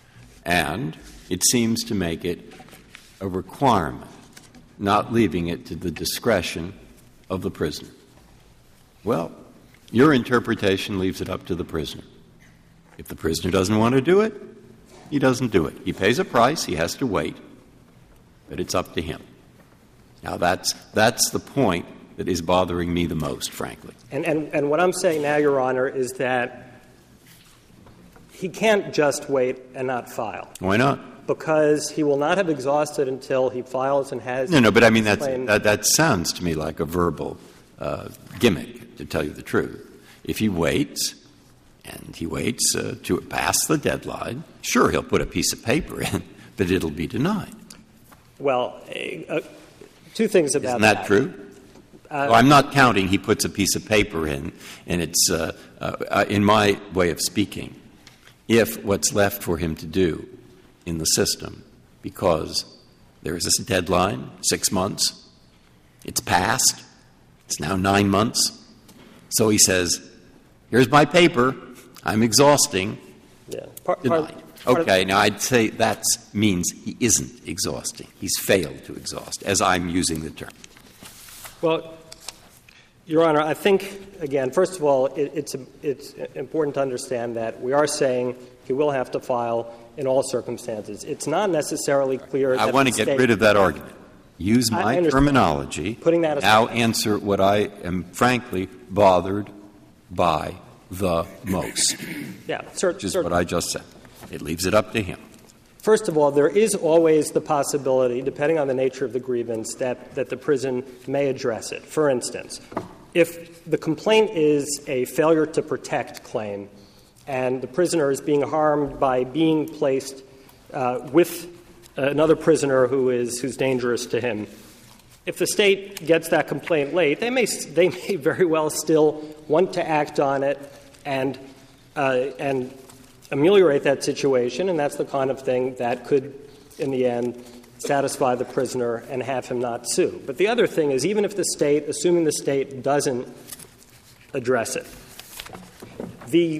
And it seems to make it a requirement, not leaving it to the discretion of the prisoner. Well, your interpretation leaves it up to the prisoner. If the prisoner doesn't want to do it, he doesn't do it. He pays a price, he has to wait, but it's up to him. Now, that's that's the point that is bothering me the most, frankly. And, and, and what I'm saying now, Your Honor, is that he can't just wait and not file. Why not? Because he will not have exhausted until he files and has — No, no, but I mean, that's, claim. that, that sounds to me like a verbal uh, gimmick, to tell you the truth. If he waits, and he waits uh, to pass the deadline, sure, he'll put a piece of paper in, but it'll be denied. Well, uh, two things about Isn't that, that. true? Uh, well, I'm not counting he puts a piece of paper in, and it's, uh, uh, in my way of speaking, if what's left for him to do in the system, because there is this deadline, six months, it's passed, it's now nine months, so he says, here's my paper, I'm exhausting, Yeah. Part, denied. part, part Okay, of, now I'd say that means he isn't exhausting. He's failed to exhaust, as I'm using the term. Well, Your Honor, I think, again, first of all, it, it's, it's important to understand that we are saying he will have to file in all circumstances. It's not necessarily clear I that want to the get state, rid of that argument. Use I- my I terminology. Putting that aside. Now answer what I am frankly bothered by the most, Yeah, cer- which is cer- what I just said. It leaves it up to him. First of all, there is always the possibility, depending on the nature of the grievance, that, that the prison may address it. For instance, if the complaint is a failure to protect claim and the prisoner is being harmed by being placed uh, with another prisoner who is who's dangerous to him, if the state gets that complaint late, they may they may very well still want to act on it and uh, and ameliorate that situation, and that's the kind of thing that could, in the end, satisfy the prisoner and have him not sue. But the other thing is, even if the state, assuming the state doesn't address it, the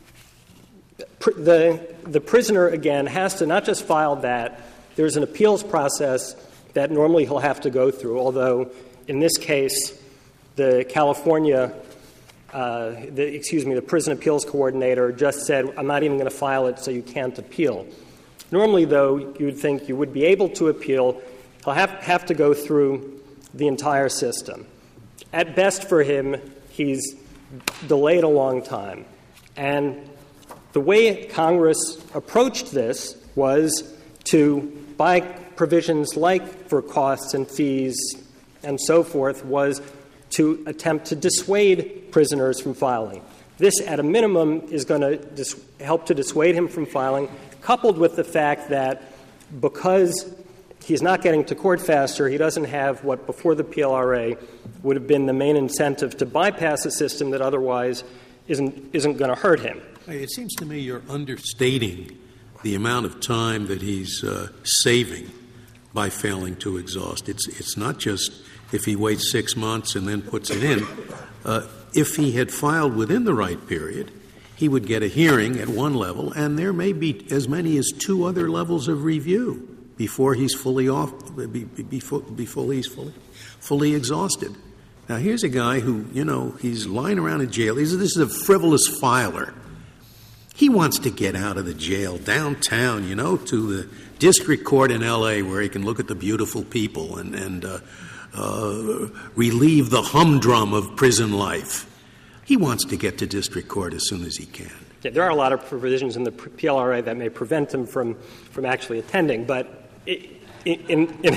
the the prisoner again has to not just file that. There's an appeals process that normally he'll have to go through, although in this case, the California, uh, the, excuse me, the prison appeals coordinator just said, I'm not even going to file it, so you can't appeal. Normally, though, you would think you would be able to appeal. He'll have, have to go through the entire system. At best for him, he's delayed a long time. And the way Congress approached this was to, by provisions like for costs and fees and so forth, was to attempt to dissuade prisoners from filing. This, at a minimum, is going to dis- help to dissuade him from filing, coupled with the fact that because he's not getting to court faster, he doesn't have what before the P L R A would have been the main incentive to bypass a system that otherwise isn't, isn't going to hurt him. It seems to me you're understating the amount of time that he's uh, saving by failing to exhaust. It's it's not just if he waits six months and then puts it in. Uh, if he had filed within the right period, he would get a hearing at one level, and there may be as many as two other levels of review before he's fully off, be, be, before, before he's fully, fully exhausted. Now, here's a guy who, you know, he's lying around in jail. He's, this is a frivolous filer. He wants to get out of the jail downtown, you know, to the district court in L A where he can look at the beautiful people and, and uh, uh, relieve the humdrum of prison life. He wants to get to district court as soon as he can. Yeah, there are a lot of provisions in the P L R A that may prevent him from, from actually attending, but in, in, in,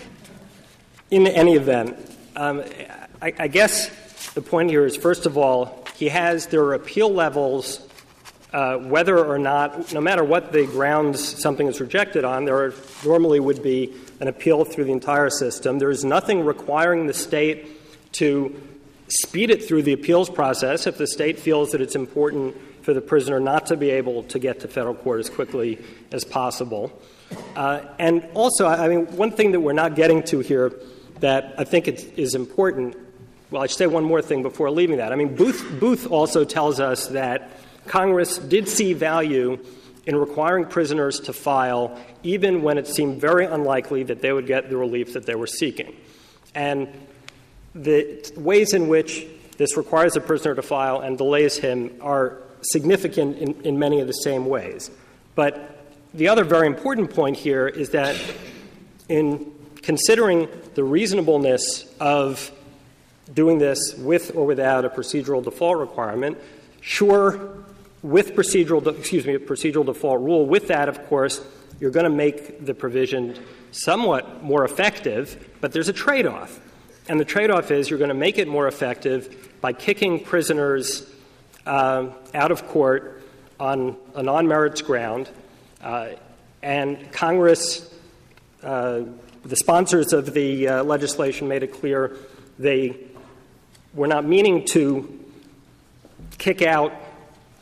in any event, um, I, I guess the point here is, first of all, he has, there are appeal levels. Uh, whether or not, no matter what the grounds something is rejected on, there are, normally would be an appeal through the entire system. There is nothing requiring the state to speed it through the appeals process if the state feels that it's important for the prisoner not to be able to get to federal court as quickly as possible. Uh, and also, I mean, one thing that we're not getting to here that I think it is important, well, I should say one more thing before leaving that. I mean, Booth, Booth also tells us that Congress did see value in requiring prisoners to file even when it seemed very unlikely that they would get the relief that they were seeking. And the ways in which this requires a prisoner to file and delays him are significant in, in many of the same ways. But the other very important point here is that in considering the reasonableness of doing this with or without a procedural default requirement, sure, with procedural, excuse me, a procedural default rule, with that, of course, you're going to make the provision somewhat more effective, but there's a trade-off. And the trade-off is you're going to make it more effective by kicking prisoners uh, out of court on a non-merits ground. Uh, and Congress, uh, the sponsors of the uh, legislation made it clear they were not meaning to kick out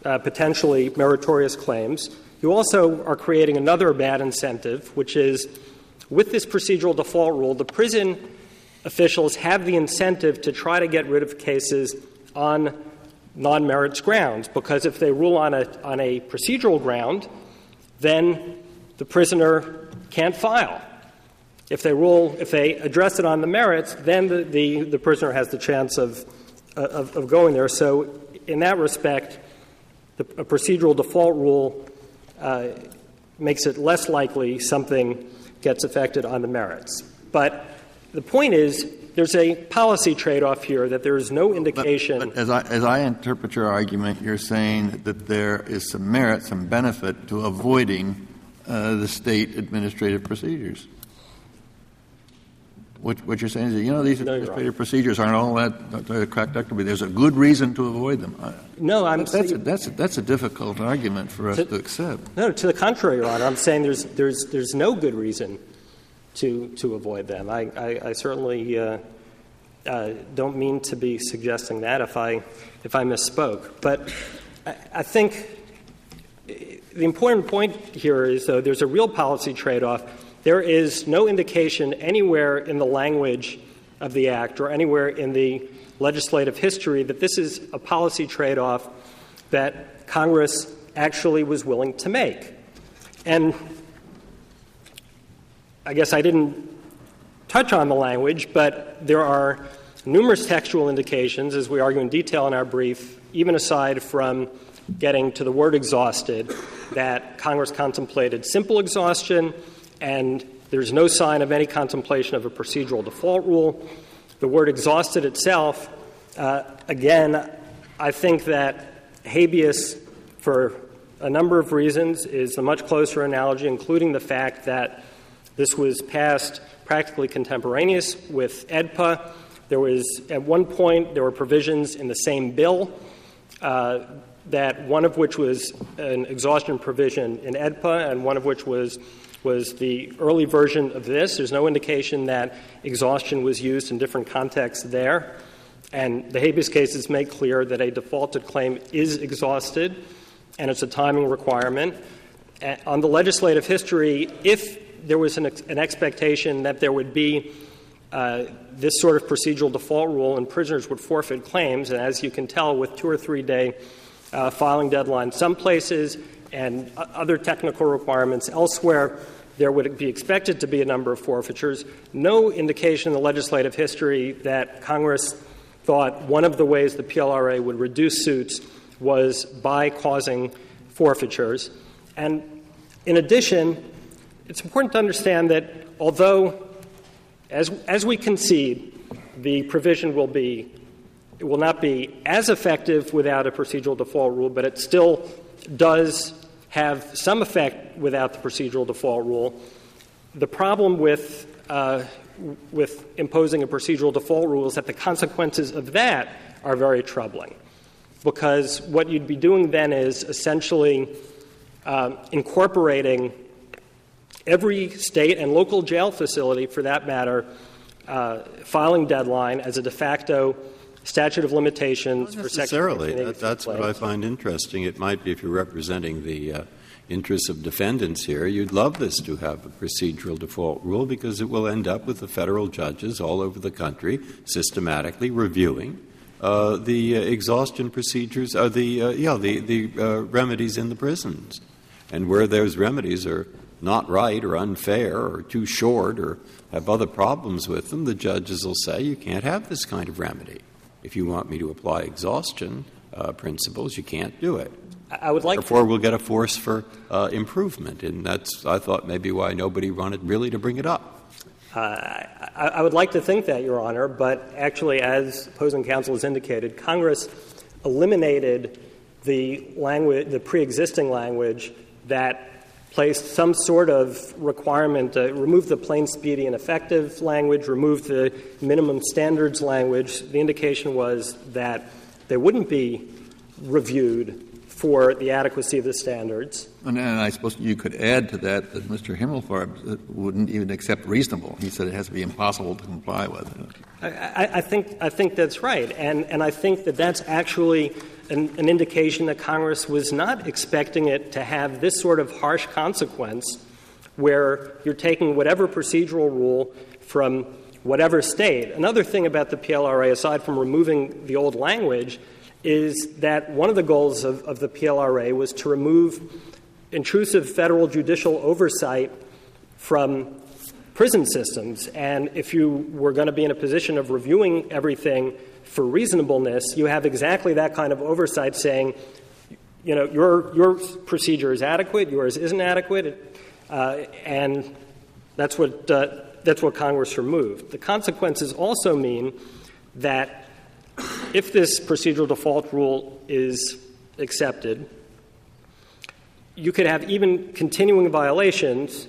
uh, potentially meritorious claims. You also are creating another bad incentive, which is with this procedural default rule, the prison officials have the incentive to try to get rid of cases on non-merits grounds, because if they rule on a on a procedural ground, then the prisoner can't file. If they rule, if they address it on the merits, then the, the, the prisoner has the chance of, of of going there. So, in that respect, the, a procedural default rule uh, makes it less likely something gets affected on the merits. But the point is, there's a policy trade-off here that there is no indication. But, but as I as I interpret your argument, you're saying that there is some merit, some benefit to avoiding uh, the state administrative procedures. What, what you're saying is that, you know, these no, administrative procedures aren't all that uh, cracked up to be. There's a good reason to avoid them. No, I'm that's a, that's a, that's a difficult argument for us to, to accept. No, to the contrary, Your Honor. I'm saying there's there's there's no good reason to to avoid them. I I, I certainly uh, uh, don't mean to be suggesting that if I if I misspoke. But I, I think the important point here is, though, there's a real policy trade-off. There is no indication anywhere in the language of the Act or anywhere in the legislative history that this is a policy trade-off that Congress actually was willing to make. And I guess I didn't touch on the language, but there are numerous textual indications, as we argue in detail in our brief, even aside from getting to the word exhausted, that Congress contemplated simple exhaustion, and there's no sign of any contemplation of a procedural default rule. The word exhausted itself, uh, again, I think that habeas, for a number of reasons, is a much closer analogy, including the fact that this was passed practically contemporaneous with E D P A. There was, at one point, there were provisions in the same bill, uh, that one of which was an exhaustion provision in E D P A and one of which was was the early version of this. There's no indication that exhaustion was used in different contexts there. And the habeas cases make clear that a defaulted claim is exhausted, and it's a timing requirement. Uh, on the legislative history, if there was an, ex- an expectation that there would be uh, this sort of procedural default rule and prisoners would forfeit claims, and as you can tell with two or three day uh, filing deadlines some places and uh, other technical requirements elsewhere, there would be expected to be a number of forfeitures. No indication in the legislative history that Congress thought one of the ways the P L R A would reduce suits was by causing forfeitures. And in addition, it's important to understand that although, as as we concede, the provision will be it will not be as effective without a procedural default rule, but it still does have some effect without the procedural default rule. The problem with uh, with imposing a procedural default rule is that the consequences of that are very troubling, because what you'd be doing then is essentially uh, incorporating every state and local jail facility, for that matter, uh, filing deadline as a de facto statute of limitations Not for Section necessarily. nineteen eighty-two That, that's claims. what I find interesting. It might be if you're representing the uh, interests of defendants here, you'd love this to have a procedural default rule, because it will end up with the federal judges all over the country systematically reviewing uh, the uh, exhaustion procedures, uh, the uh, yeah, the the uh, remedies in the prisons, and where those remedies are not right or unfair or too short or have other problems with them, the judges will say you can't have this kind of remedy. If you want me to apply exhaustion uh, principles, you can't do it. I would like Therefore, to, we'll get a force for uh, improvement, and that's, I thought, maybe why nobody wanted really to bring it up. Uh, I, I would like to think that, Your Honor, but actually, as opposing counsel has indicated, Congress eliminated the language, the pre-existing language that placed some sort of requirement, uh, removed the plain, speedy, and effective language, removed the minimum standards language. The indication was that they wouldn't be reviewed for the adequacy of the standards. And, and I suppose you could add to that that Mister Himmelfarb wouldn't even accept reasonable. He said it has to be impossible to comply with. I, I, I think I think that's right, and and I think that that's actually an, an indication that Congress was not expecting it to have this sort of harsh consequence where you're taking whatever procedural rule from whatever state. Another thing about the P L R A, aside from removing the old language, is that one of the goals of, of the P L R A was to remove intrusive federal judicial oversight from prison systems. And if you were going to be in a position of reviewing everything for reasonableness, you have exactly that kind of oversight saying, you know, your your procedure is adequate, yours isn't adequate, uh, and that's what uh, that's what Congress removed. The consequences also mean that if this procedural default rule is accepted, you could have even continuing violations,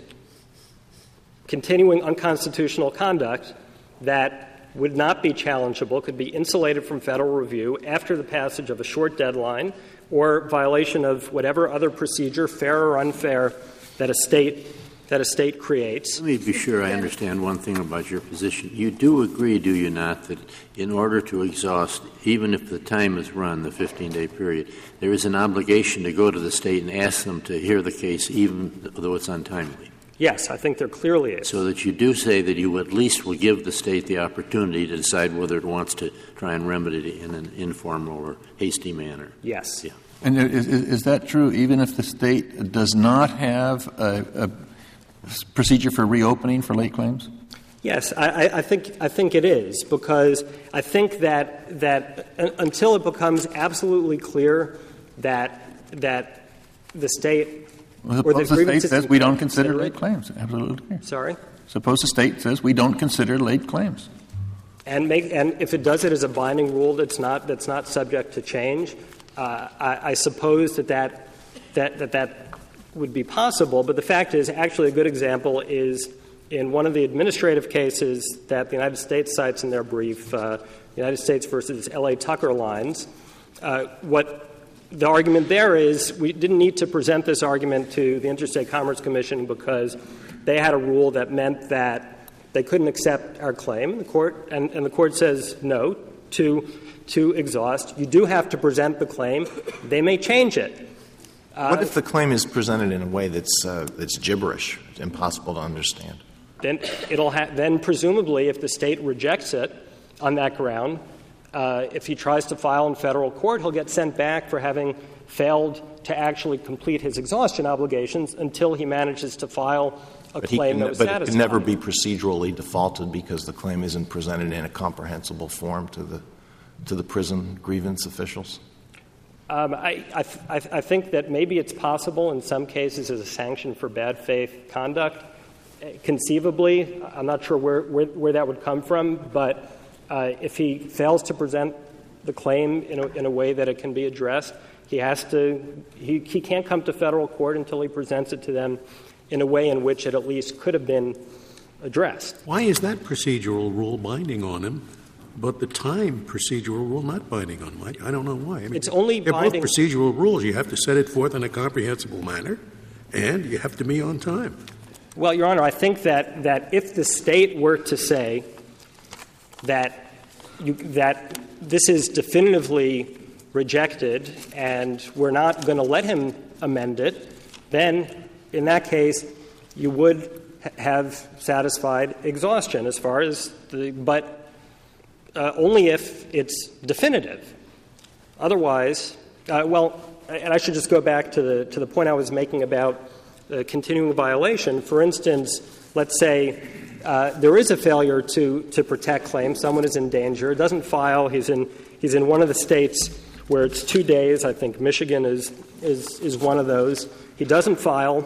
continuing unconstitutional conduct that would not be challengeable, could be insulated from federal review after the passage of a short deadline or violation of whatever other procedure, fair or unfair, that a state that a state creates. Let me be sure I understand one thing about your position. You do agree, do you not, that in order to exhaust, even if the time is run, the fifteen-day period, there is an obligation to go to the state and ask them to hear the case even though it's untimely? Yes, I think there clearly is. So that you do say that you at least will give the state the opportunity to decide whether it wants to try and remedy it in an informal or hasty manner. Yes. Yeah. And is, is that true even if the state does not have a, a procedure for reopening for late claims? Yes, I, I think I think it is, because I think that that until it becomes absolutely clear that that the state Well, or suppose the, the state says we don't consider late claims. Absolutely. Sorry? Suppose the state says we don't consider late claims. And make and if it does it as a binding rule that's not that's not subject to change, uh, I, I suppose that that, that that that would be possible. But the fact is, actually, a good example is in one of the administrative cases that the United States cites in their brief, uh, United States versus L A Tucker lines. Uh, what the argument there is, we didn't need to present this argument to the Interstate Commerce Commission because they had a rule that meant that they couldn't accept our claim. The court and, and the court says no to to exhaust. You do have to present the claim. They may change it. Uh, what if the claim is presented in a way that's uh, that's gibberish, impossible to understand? Then it'll ha- then presumably, if the state rejects it on that ground, uh, if he tries to file in federal court, he'll get sent back for having failed to actually complete his exhaustion obligations until he manages to file a but claim can, that was but satisfied. But it can never be procedurally defaulted because the claim isn't presented in a comprehensible form to the to the prison grievance officials? Um, I, I, th- I, th- I think that maybe it's possible in some cases as a sanction for bad faith conduct. Conceivably, I'm not sure where, where, where that would come from, but uh, if he fails to present the claim in a, in a way that it can be addressed, he has to he, he can't come to federal court until he presents it to them in a way in which it at least could have been addressed. Why is that procedural rule binding on him, but the time procedural rule not binding on him? I, I don't know why. I mean, it's only they're binding. both procedural rules. You have to set it forth in a comprehensible manner, and you have to be on time. Well, Your Honor, I think that, that if the state were to say that you, that this is definitively rejected and we're not going to let him amend it, then in that case you would ha- have satisfied exhaustion as far as the but uh, only if it's definitive. Otherwise, uh, well, and I should just go back to the to the point I was making about Uh, continuing violation. For instance, let's say uh, there is a failure to to protect claims. Someone is in danger, doesn't file. He's in he's in one of the states where it's two days. I think Michigan is is is one of those. He doesn't file.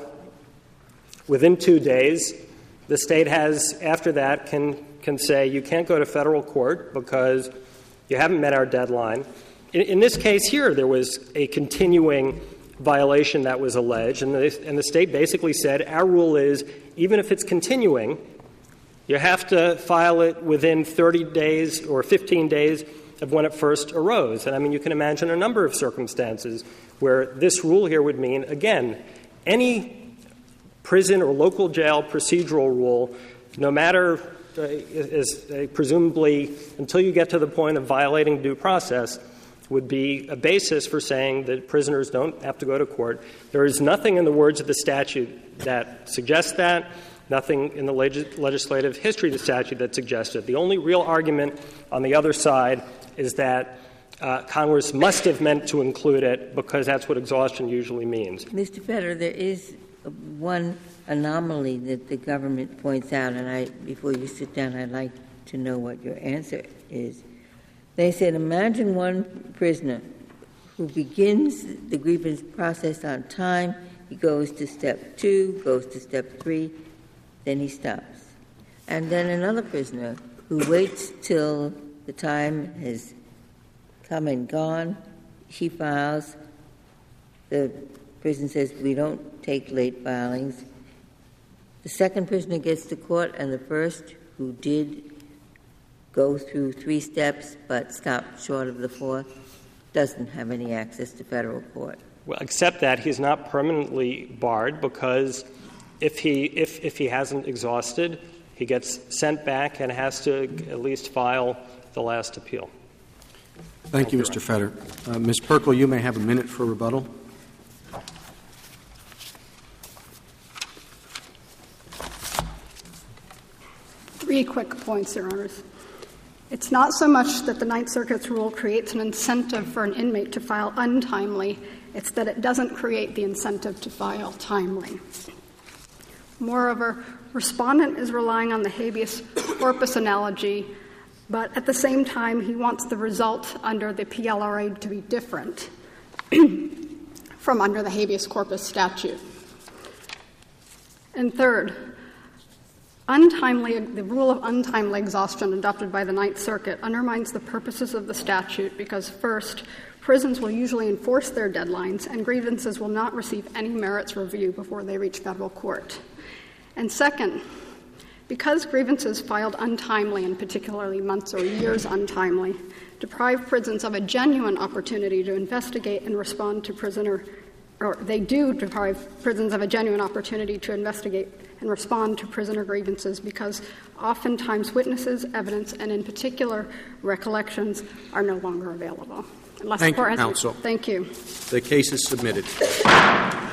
Within two days, the state has after that can can say you can't go to federal court because you haven't met our deadline. In, in this case here, there was a continuing violation that was alleged, and the, and the state basically said, our rule is, even if it's continuing, you have to file it within thirty days or fifteen days of when it first arose. And, I mean, you can imagine a number of circumstances where this rule here would mean, again, any prison or local jail procedural rule, no matter, uh, is, uh, presumably, until you get to the point of violating due process, would be a basis for saying that prisoners don't have to go to court. There is nothing in the words of the statute that suggests that, nothing in the leg- legislative history of the statute that suggests it. The only real argument on the other side is that uh, Congress must have meant to include it because that's what exhaustion usually means. Mister Fetter, there is one anomaly that the government points out, and I, before you sit down, I'd like to know what your answer is. They said, imagine one prisoner who begins the grievance process on time, he goes to step two, goes to step three, then he stops. And then another prisoner who waits till the time has come and gone, he files, the prison says, we don't take late filings. The second prisoner gets to court, and the first, who did go through three steps but stopped short of the fourth, doesn't have any access to federal court. Well, except that he's not permanently barred because if he if, if he hasn't exhausted, he gets sent back and has to at least file the last appeal. Thank you, Mister Fetter. Uh, Miz Perkle, you may have a minute for rebuttal. Three quick points, Your Honors. It's not so much that the Ninth Circuit's rule creates an incentive for an inmate to file untimely, it's that it doesn't create the incentive to file timely. Moreover, respondent is relying on the habeas corpus analogy, but at the same time he wants the result under the P L R A to be different from under the habeas corpus statute. And third, Untimely, the rule of untimely exhaustion adopted by the Ninth Circuit undermines the purposes of the statute because, first, prisons will usually enforce their deadlines and grievances will not receive any merits review before they reach federal court. And second, because grievances filed untimely, and particularly months or years untimely, deprive prisons of a genuine opportunity to investigate and respond to prisoner or they do deprive prisons of a genuine opportunity to investigate and respond to prisoner grievances because oftentimes witnesses, evidence, and in particular recollections are no longer available. Unless Thank the court you, has counsel. Thank you. The case is submitted.